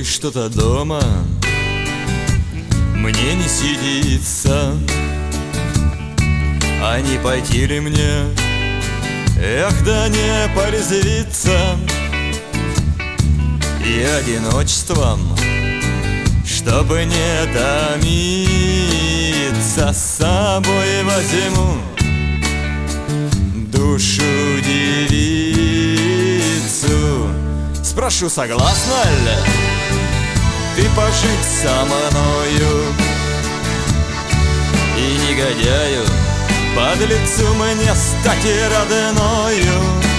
Ой, что-то дома мне не сидится, а не пойти ли мне, эх, да не порезвиться и одиночеством, чтобы не томиться, с собой возьму душу девицу. Спрошу, согласна ли ты пожить со мною, и негодяю под лицу мне стать родною,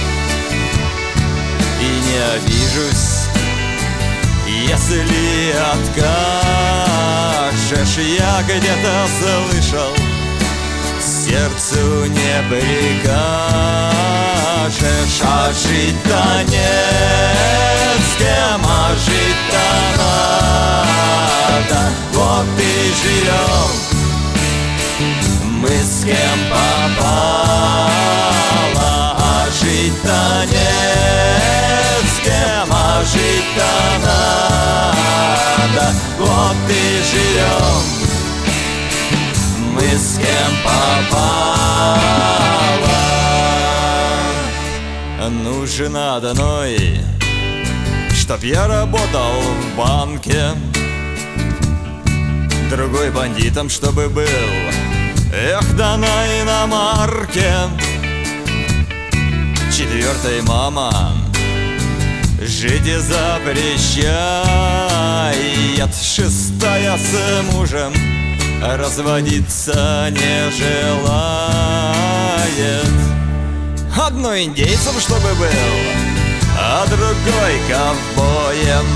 и не обижусь, если откажешь. Я где-то слышал, сердцу не прикажешь, а жить-то не с кем, а жить-то надо. Вот и живем мы с кем попало, а жить-то не с кем, а жить-то надо. Вот и живем мы с кем попало. Нужен одной, чтоб я работал в банке, другой бандитом, чтобы был, эх, да на иномарке. Четвертой мама жить запрещает, шестая с мужем разводиться не желает. Одной индейцем, чтобы был, а другой ковбоем.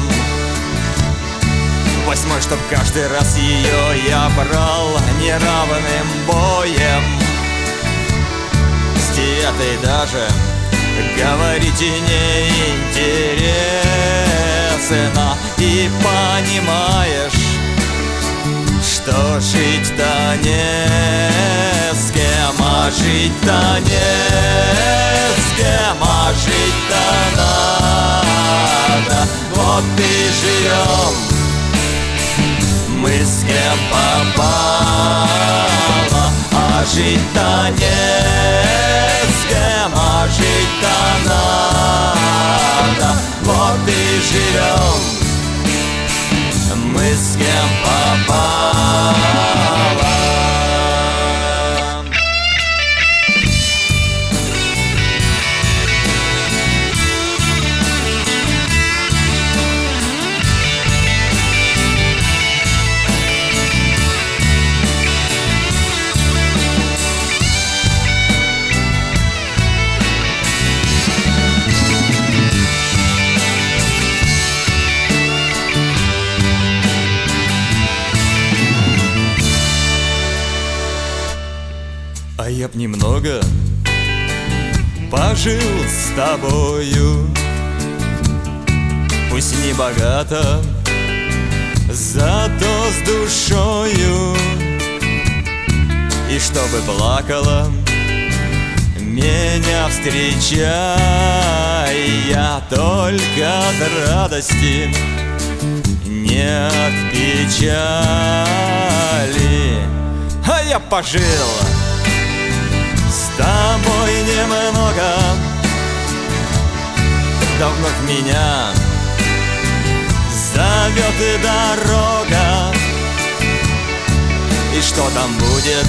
Восьмой, чтоб каждый раз ее я брал неравным боем. С девятой даже говорить не интересно, и понимаешь, что жить-то не с кем, а жить-то не с кем, а жить-то надо. Вот и живем мы с кем попало, а жить-то не с кем, а жить-то надо. Вот и живем мы с кем попало. А я б немного пожил с тобою, пусть не богато, зато с душою, и чтобы плакала меня встречая только от радости, не от печали. А я пожил с тобой немного, да вновь меня зовет и дорога. И что там будет,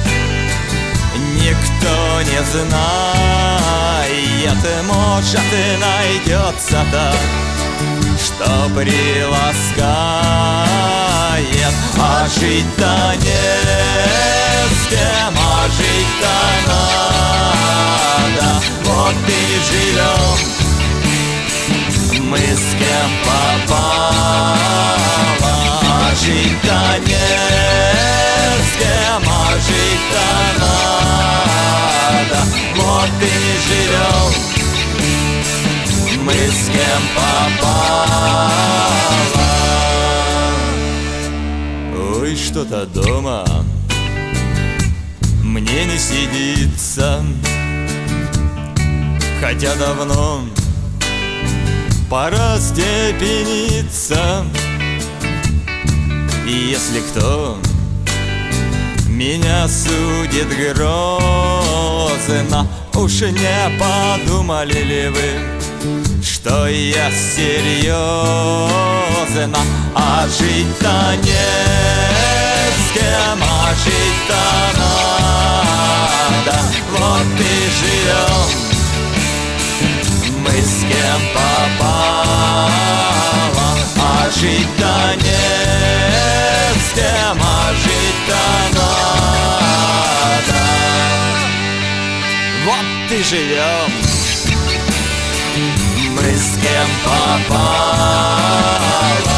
никто не знает. Может, и найдется так, что приласкает. А жить-то не с кем, а жить-то надо. Вот и живем мы с кем попало, а жить-то не с кем, а жить-то надо. Вот и живем мы с кем попало. Ой, что-то дома мне не сидится, хотя давно пора степениться. И если кто меня судит грозно, уж не подумали ли вы, что я серьезно? А жить-то не с кем, а жить-то надо. Вот и живем мы с кем попало. А жить-то не с кем, а жить-то надо. Вот и живем мы с кем попало.